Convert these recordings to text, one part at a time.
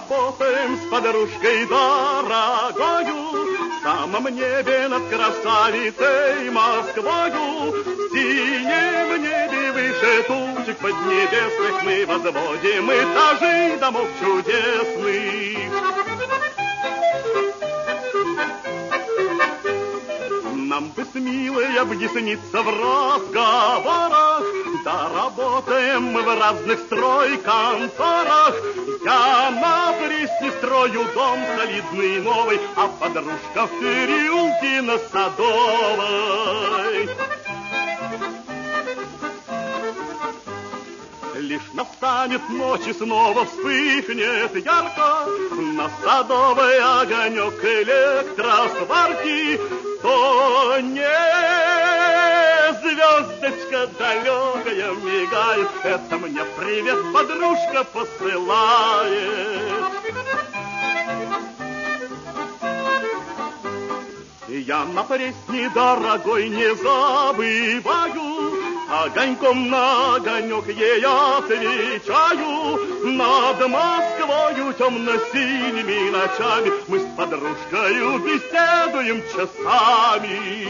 Работаем с подружкой дорогою в самом небе над красавицей Москвою. В синем небе выше тучек поднебесных мы возводим этажи домов чудесных. Нам бы с милой объясниться в разговорах, да работаем мы в разных стройконторах. Я на Пресне строю дом солидный новый, а подружка в переулке на Садовой. Лишь настанет ночь и снова вспыхнет ярко на Садовой огонек электросварки, то не звездочка далекая мигает, это мне привет подружка посылает. Я на Пресне, дорогой, не забываю, огоньком на огонек ей отвечаю. Над Москвою темно-синими ночами мы с подружкою беседуем часами.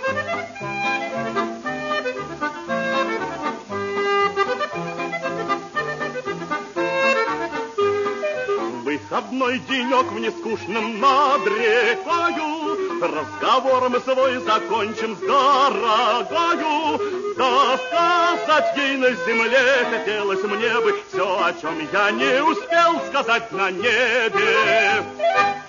Выходной денек в нескучном над рекою, разговор мы свой закончим с дорогою. Да сказать ей на земле хотелось мне бы все, о чем я не успел сказать на небе.